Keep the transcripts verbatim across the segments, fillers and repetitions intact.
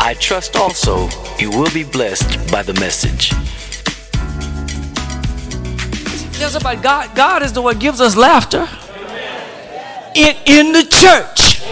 I trust also you will be blessed by the message. Tell somebody, God, God is the one who gives us laughter in, in the church.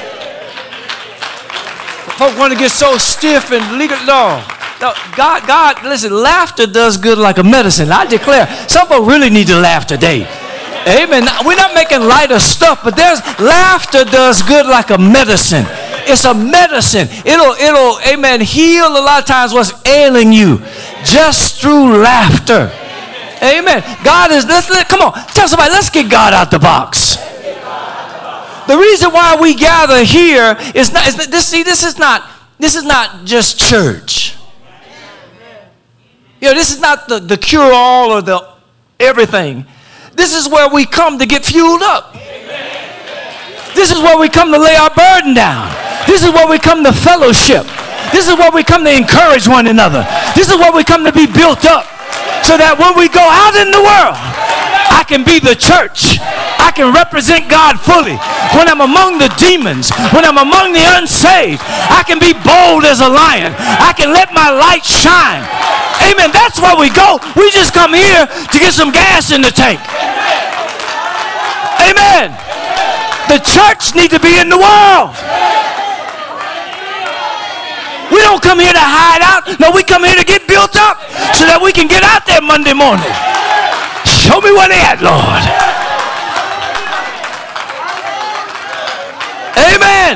Folk want to get so stiff and legal. No, no, God, God, listen, laughter does good like a medicine. I declare, some folk really need to laugh today. Amen. We're not making light of stuff, but there's laughter does good like a medicine. It's a medicine. It'll, it'll, amen, heal a lot of times what's ailing you just through laughter. Amen. God is, let's, let, come on, tell somebody, let's get God out the box. The reason why we gather here is not, is that this, see, this is not, this is not just church. You know, this is not the, the cure-all or the everything. This is where we come to get fueled up. This is where we come to lay our burden down. This is where we come to fellowship. This is where we come to encourage one another. This is where we come to be built up so that when we go out in the world, I can be the church. I can represent God fully. When I'm among the demons, when I'm among the unsaved, I can be bold as a lion. I can let my light shine. Amen. That's where we go. We just come here to get some gas in the tank. Amen. The church needs to be in the world. We don't come here to hide out. No, we come here to get built up so that we can get out there Monday morning. Show me where they at, Lord. Amen.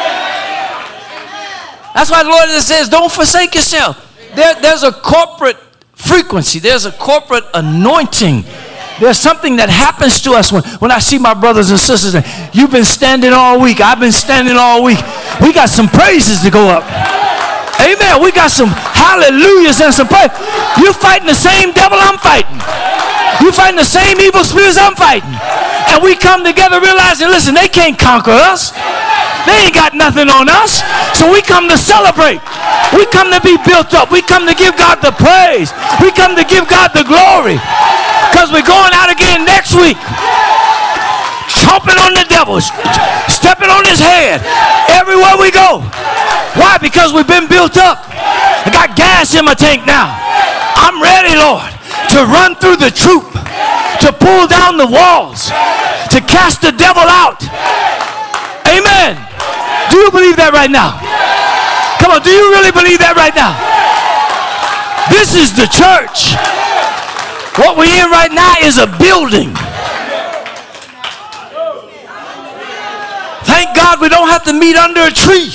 That's why the Lord says, don't forsake yourself. There, there's a corporate frequency. There's a corporate anointing. There's something that happens to us when, when I see my brothers and sisters. And you've been standing all week. I've been standing all week. We got some praises to go up. Amen. We got some hallelujahs and some praise. You're fighting the same devil I'm fighting. You're fighting the same evil spirits I'm fighting. And we come together realizing, listen, they can't conquer us. They ain't got nothing on us. So we come to celebrate. We come to be built up. We come to give God the praise. We come to give God the glory. Because we're going out again next week. Chomping on the devil. Stepping on his head. Everywhere we go. Why? Because we've been built up. I got gas in my tank now. I'm ready, Lord, to run through the troop. To pull down the walls. To cast the devil out. Amen. Do you believe that right now? Come on, do you really believe that right now? This is the church. What we're in right now is a building. Thank God we don't have to meet under a tree.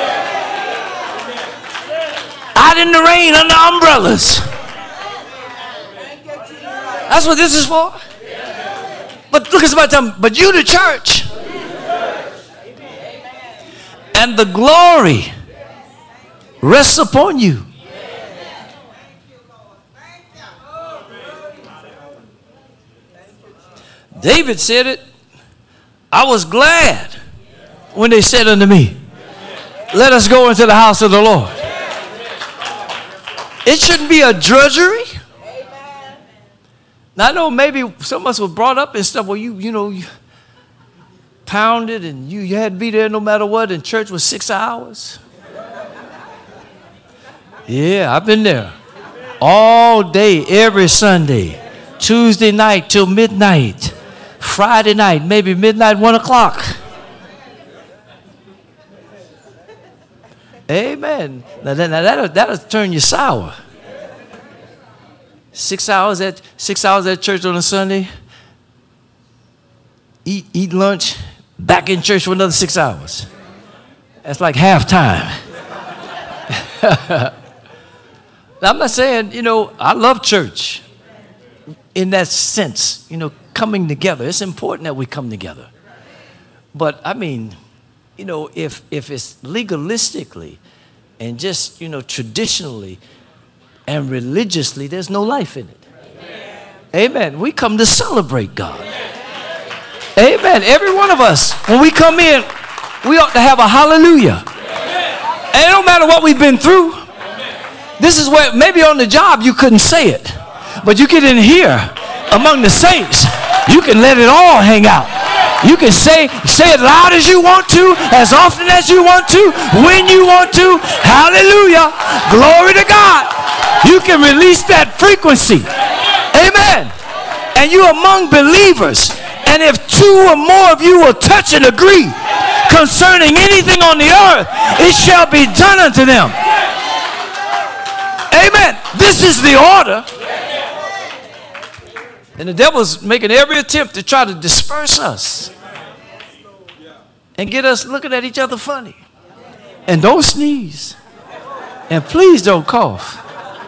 Out in the rain under umbrellas. That's what this is for. But look at somebody tell me, but you the church. And the glory rests upon you. David said it. I was glad when they said unto me, let us go into the house of the Lord. It shouldn't be a drudgery. Now I know maybe some of us were brought up and stuff where you, you know, you pounded and you, you had to be there no matter what, and church was six hours. Yeah, I've been there. All day, every Sunday. Tuesday night till midnight. Friday night, maybe midnight, one o'clock. Amen. Now, now that'll, that'll turn you sour. Six hours at six hours at church on a Sunday. Eat eat lunch. Back in church for another six hours. That's like halftime. Now, I'm not saying, you know, I love church in that sense, you know, coming together. It's important that we come together. But, I mean, you know, if if it's legalistically and just, you know, traditionally and religiously, there's no life in it. Amen. Amen. We come to celebrate God. Amen. Every one of us, when we come in, we ought to have a hallelujah. And it don't matter what we've been through. This is where maybe on the job you couldn't say it. But you get in here among the saints, you can let it all hang out. You can say, say it loud as you want to, as often as you want to, when you want to. Hallelujah. Glory to God. You can release that frequency. Amen. And you're among believers. And if two or more of you will touch and agree concerning anything on the earth, it shall be done unto them. Amen. This is the order. And the devil's making every attempt to try to disperse us and get us looking at each other funny. And don't sneeze. And please don't cough.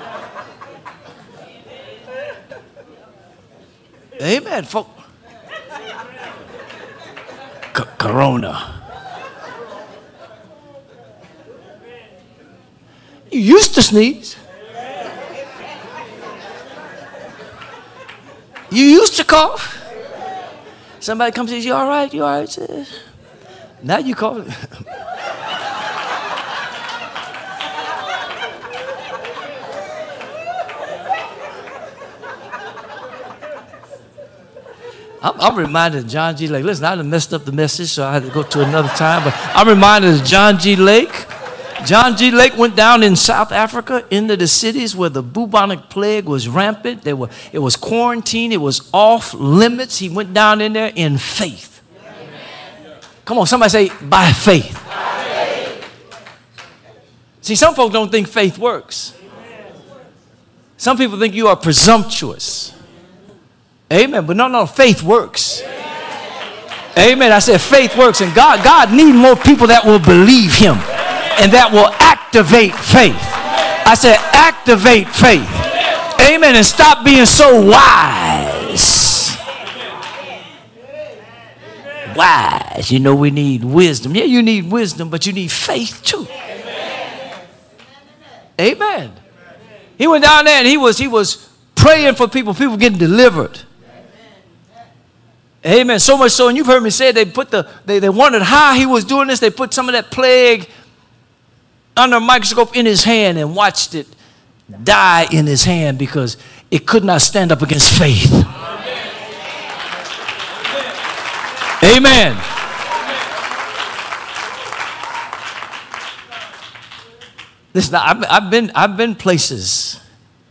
Amen, folks. C- corona. You used to sneeze. You used to cough. Somebody comes and says, you all right? You all right? Says, now you cough. I'm, I'm reminded of John G. Lake. Listen, I done messed up the message, so I had to go to another time. But I'm reminded of John G. Lake. John G. Lake went down in South Africa into the cities where the bubonic plague was rampant. There were, it was quarantine. It was off limits. He went down in there in faith. Amen. Come on, somebody say, by faith. By faith. See, some folks don't think faith works. Some people think you are presumptuous. Amen. But no, no, faith works. Amen. I said faith works. And God, God needs more people that will believe him. And that will activate faith. I said activate faith. Amen. And stop being so wise. Wise. You know we need wisdom. Yeah, you need wisdom, but you need faith too. Amen. He went down there and he was, he was praying for people. People getting delivered. Amen. So much so, and you've heard me say they put the, they, they wondered how he was doing this. They put some of that plague under a microscope in his hand and watched it die in his hand because it could not stand up against faith. Amen. Listen, I've, I've been I've been places.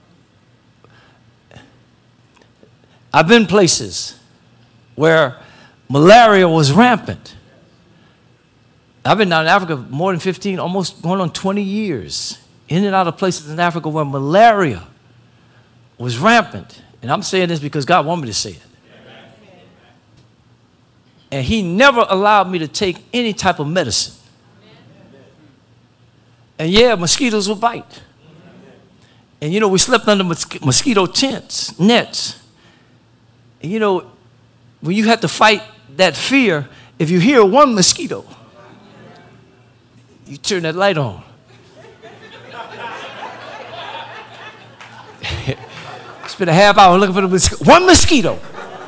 I've been places where malaria was rampant. I've been down in Africa more than fifteen, almost going on twenty years, in and out of places in Africa where malaria was rampant. And I'm saying this because God wanted me to say it. And he never allowed me to take any type of medicine. And yeah, mosquitoes would bite. And you know, we slept under mos- mosquito tents, nets. And you know, when you have to fight that fear, if you hear one mosquito, you turn that light on. Spend a half hour looking for the mosquito. One mosquito.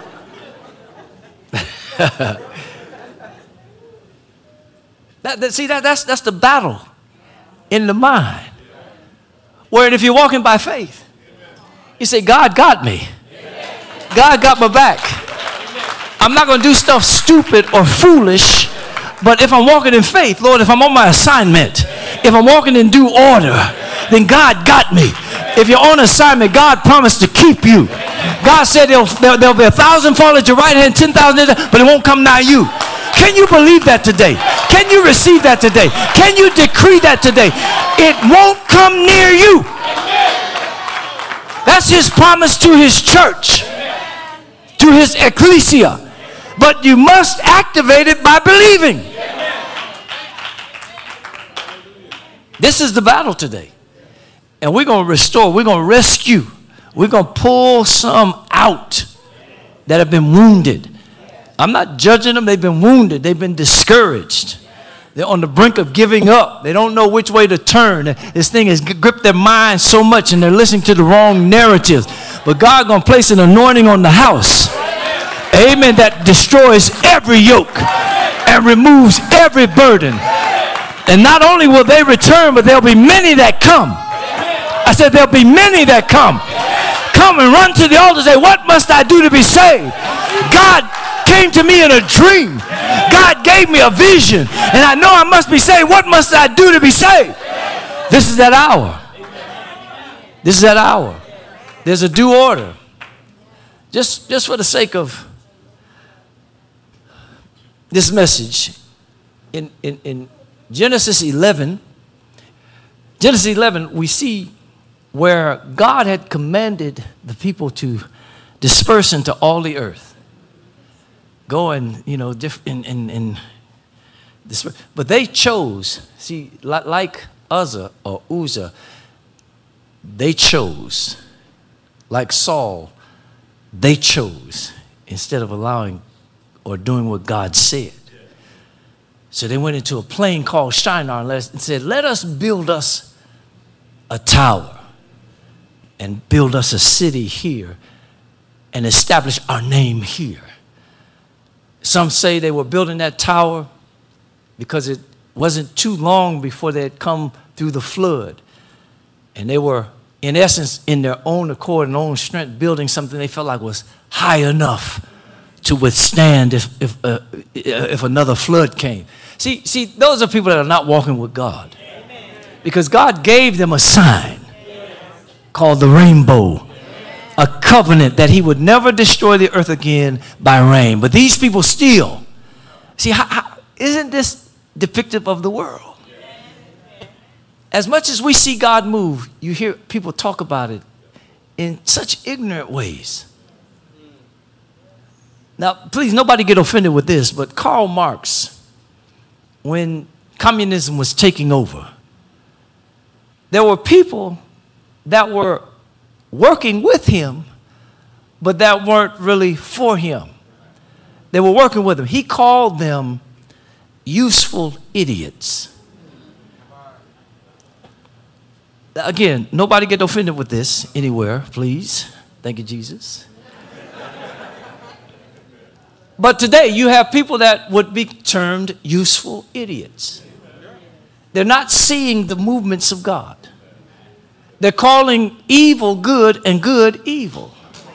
that, that, see, that, that's, that's the battle in the mind. Where if you're walking by faith, you say, God got me. God got my back. I'm not going to do stuff stupid or foolish. But if I'm walking in faith, Lord, if I'm on my assignment, if I'm walking in due order, then God got me. If you're on assignment, God promised to keep you. God said there'll, there'll, there'll be a thousand fall at your right hand, ten thousand, but it won't come nigh you. Can you believe that today? Can you receive that today? Can you decree that today? It won't come near you. That's his promise to his church, to his ecclesia. But you must activate it by believing. This is the battle today. And we're going to restore, we're going to rescue, we're going to pull some out that have been wounded. I'm not judging them. They've been wounded. They've been discouraged. They're on the brink of giving up. They don't know which way to turn. This thing has gripped their mind so much and they're listening to the wrong narratives. But God's going to place an anointing on the house. Amen. That destroys every yoke and removes every burden. And not only will they return, but there'll be many that come. I said there'll be many that come. Come and run to the altar and say, what must I do to be saved? God came to me in a dream. God gave me a vision, and I know I must be saved. What must I do to be saved? This is that hour. This is that hour. There's a due order. Just, just for the sake of this message, in, in, in Genesis eleven, Genesis eleven, we see where God had commanded the people to disperse into all the earth. Go and, you know, diff, in, in, in disperse. But they chose, see, like, like Uzzah or Uzzah, they chose. Like Saul, they chose instead of allowing or doing what God said. So they went into a plain called Shinar and said, let us build us a tower and build us a city here and establish our name here. Some say they were building that tower because it wasn't too long before they had come through the flood. And they were, in essence, in their own accord and own strength, building something they felt like was high enough to withstand if, if, uh, if another flood came. See, see, those are people that are not walking with God. Because God gave them a sign called the rainbow, a covenant that he would never destroy the earth again by rain. But these people still, see, how, how, isn't this depictive of the world? As much as we see God move, you hear people talk about it in such ignorant ways. Now, please, nobody get offended with this, but Karl Marx, when communism was taking over, there were people that were working with him, but that weren't really for him. They were working with him. He called them useful idiots. Again, nobody get offended with this anywhere, please. Thank you, Jesus. But today you have people that would be termed useful idiots. They're not seeing the movements of God. They're calling evil good and good evil.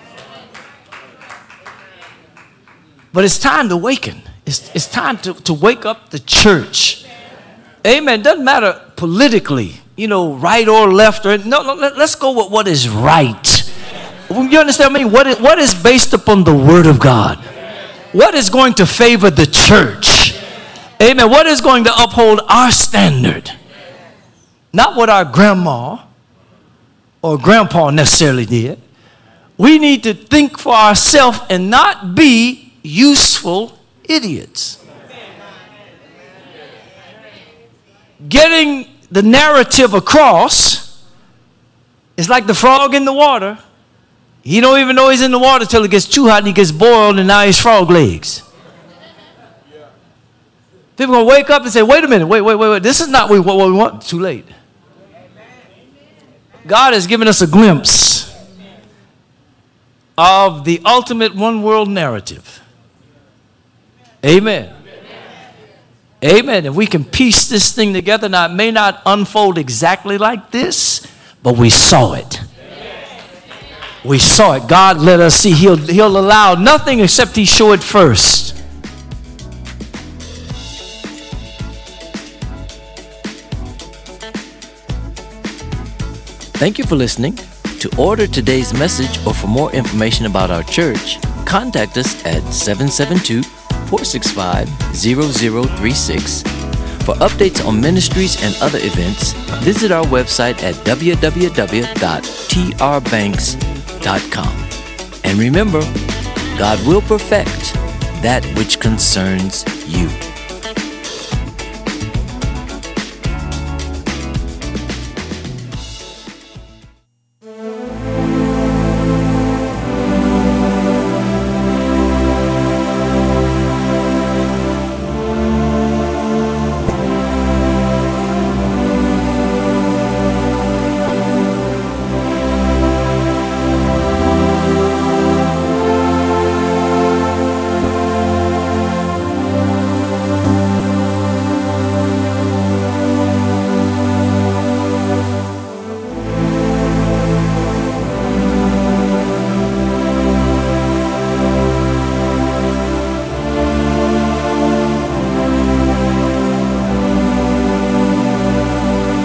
But it's time to awaken. It's, it's time to, to wake up the church. Amen. Doesn't matter politically, you know, right or left. Or no, no let, let's go with what is right. You understand what I mean? What is, what is based upon the Word of God? What is going to favor the church? Amen. What is going to uphold our standard? Not what our grandma or grandpa necessarily did. We need to think for ourselves and not be useful idiots. Getting the narrative across is like the frog in the water. He don't even know he's in the water till it gets too hot and he gets boiled and now he's frog legs. People are going to wake up and say, wait a minute, wait, wait, wait, wait. This is not what we want. Too late. God has given us a glimpse of the ultimate one world narrative. Amen. Amen. If we can piece this thing together, now it may not unfold exactly like this, but we saw it. We saw it. God let us see. He'll, he'll allow nothing except he show it first. Thank you for listening. To order today's message or for more information about our church, contact us at seven seven two, four six five, zero zero three six. For updates on ministries and other events, visit our website at w w w dot t r banks dot com. And remember, God will perfect that which concerns you.